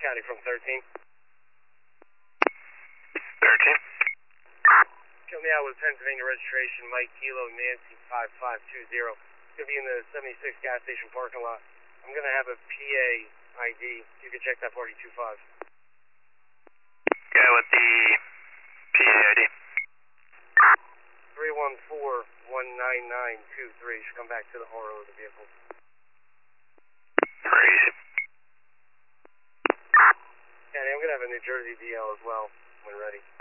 County from 13. 13. Kill me out with Pennsylvania registration, Mike Kilo Nancy 5520. It's going to be in the 76 gas station parking lot. I'm going to have a PA ID. You can check that 425. Yeah, with the PA ID. 314-19923. Should come back to the horror of the vehicle. Crazy. And I'm going to have a New Jersey DL as well when ready.